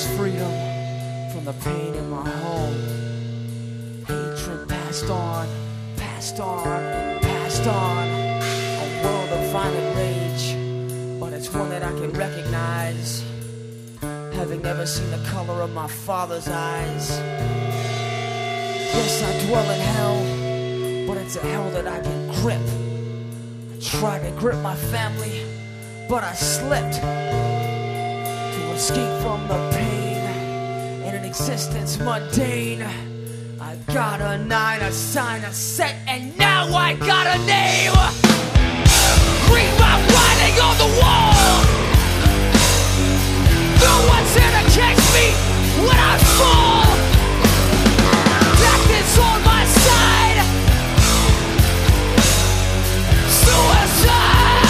is freedom from the pain in my home. Hatred passed on, passed on, passed on. A world of violent rage, but it's one that I can recognize, having never seen the color of my father's eyes. Yes, I dwell in hell, but it's a hell that I can grip. I tried to grip my family, but I slipped. To escape from the pain in an existence mundane, I got a 9, a sign, a set, and now I got a name. Read my writing on the wall. No one's here to catch me when I fall. Death is on my side. Suicide.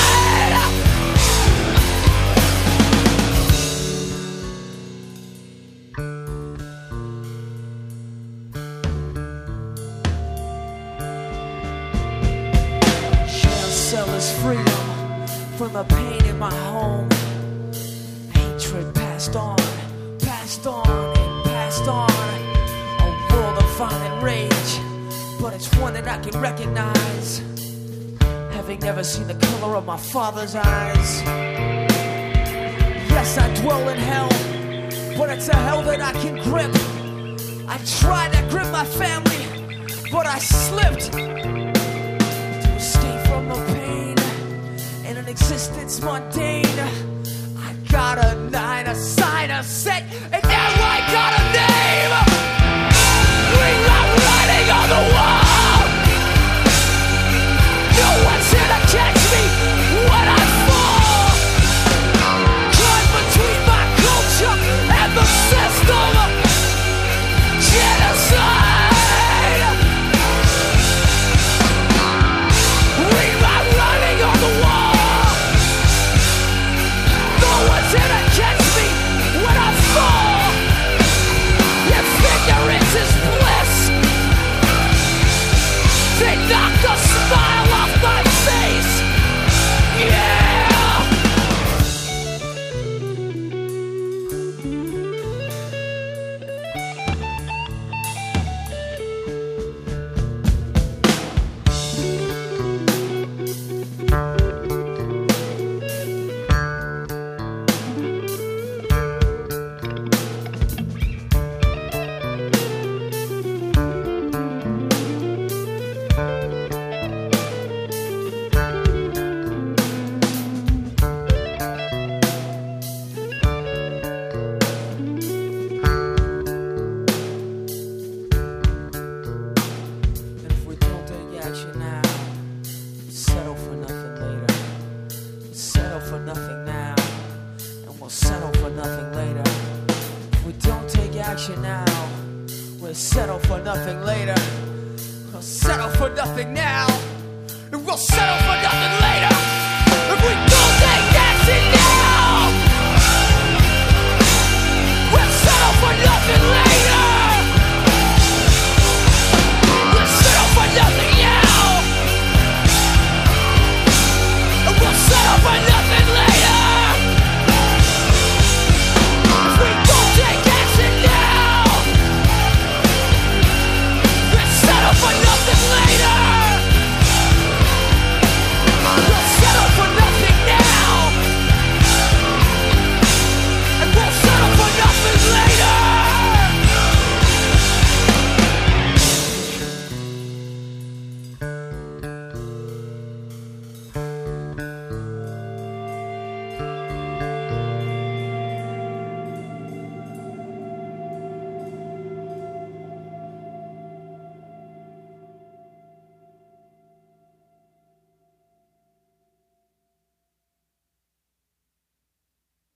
Jail cell is freedom from the pain in my home. Hatred passed on, passed on, and passed on. A world of violent rage, but it's one that I can recognize, having never seen the color of my father's eyes. Yes, I dwell in hell, but it's a hell that I can grip. I tried to grip my family, but I slipped. To escape from the pain in an existence mundane, I got a 9, a sign, a set, and now I got a name. Read my writing on the wall. No one's here to catch me when I fall. Caught between my culture and the system. Genocide. Read my writing on the wall. No one's here to catch me when I fall. Your ignorance is bliss. They knocked the smile off my face. Yeah. Settle for nothing now. We'll settle